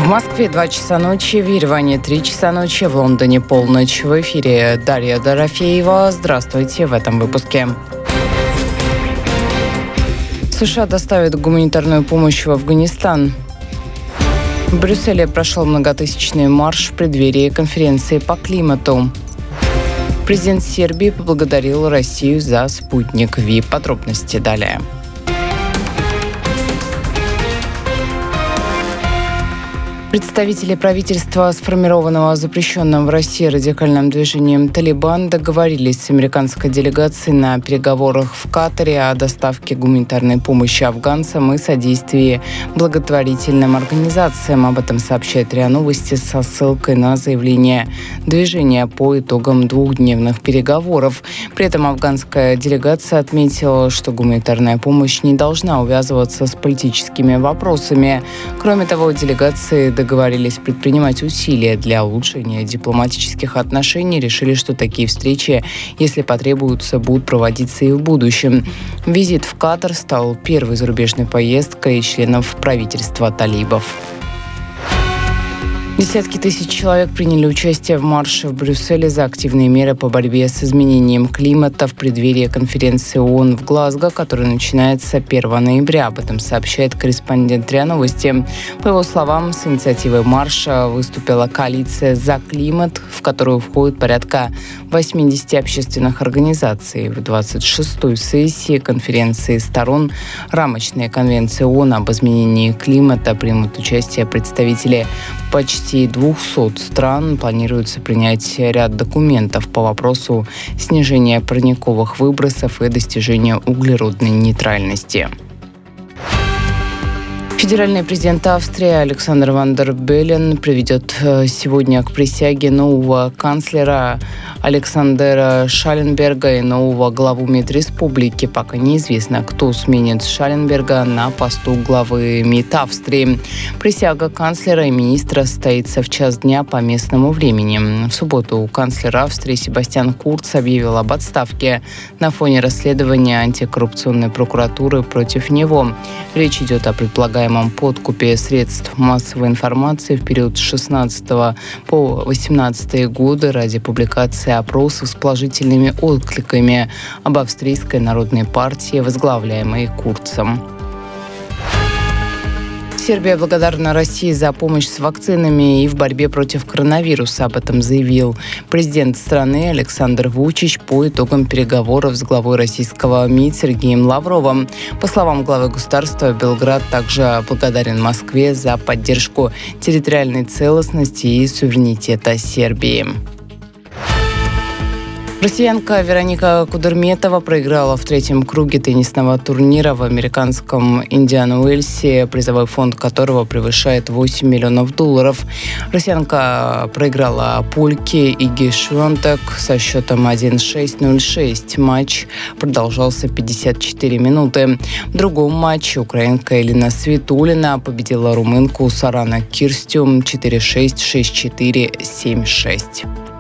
В Москве 2 часа ночи, в Ереване 3 часа ночи, в Лондоне полночь. В эфире Дарья Дорофеева. Здравствуйте в этом выпуске. США доставят гуманитарную помощь в Афганистан. В Брюсселе прошел многотысячный марш в преддверии конференции по климату. Президент Сербии поблагодарил Россию за спутник ВИ. Подробности далее. Представители правительства, сформированного запрещенным в России радикальным движением «Талибан», договорились с американской делегацией на переговорах в Катаре о доставке гуманитарной помощи афганцам и содействии благотворительным организациям. Об этом сообщает РИА Новости со ссылкой на заявление движения по итогам двухдневных переговоров. При этом афганская делегация отметила, что гуманитарная помощь не должна увязываться с политическими вопросами. Кроме того, делегации договорились предпринимать усилия для улучшения дипломатических отношений, решили, что такие встречи, если потребуются, будут проводиться и в будущем. Визит в Катар стал первой зарубежной поездкой членов правительства талибов. Десятки тысяч человек приняли участие в марше в Брюсселе за активные меры по борьбе с изменением климата в преддверии конференции ООН в Глазго, которая начинается 1 ноября. Об этом сообщает корреспондент РИА Новости. По его словам, с инициативой марша выступила коалиция «За климат», в которую входит порядка 80 общественных организаций. В 26-й сессии конференции сторон рамочной конвенции ООН об изменении климата примут участие представители почти 200 стран. Планируется принять ряд документов по вопросу снижения парниковых выбросов и достижения углеродной нейтральности. Федеральный президент Австрии Александр Ван дер Беллен приведет сегодня к присяге нового канцлера Александера Шалленберга и нового главу МИД республики. Пока неизвестно, кто сменит Шалленберга на посту главы МИД Австрии. Присяга канцлера и министра состоится в час дня по местному времени. В субботу канцлер Австрии Себастьян Курц объявил об отставке на фоне расследования антикоррупционной прокуратуры против него. Речь идет о предполагаемом подкупе средств массовой информации в период с 16 по 18 годы ради публикации опросов с положительными откликами об Австрийской народной партии, возглавляемой Курцем. Сербия благодарна России за помощь с вакцинами и в борьбе против коронавируса. Об этом заявил президент страны Александр Вучич по итогам переговоров с главой российского МИД Сергеем Лавровым. По словам главы государства, Белград также благодарен Москве за поддержку территориальной целостности и суверенитета Сербии. Россиянка Вероника Кудерметова проиграла в третьем круге теннисного турнира в американском Индиан Уэльсе, призовой фонд которого превышает $8 миллионов. Россиянка проиграла польке Иги Швентек со счетом 1-6-0-6. Матч продолжался 54 минуты. В другом матче украинка Элина Свитулина победила румынку Сарана Кирстю 4-6, 6-4, 7-6.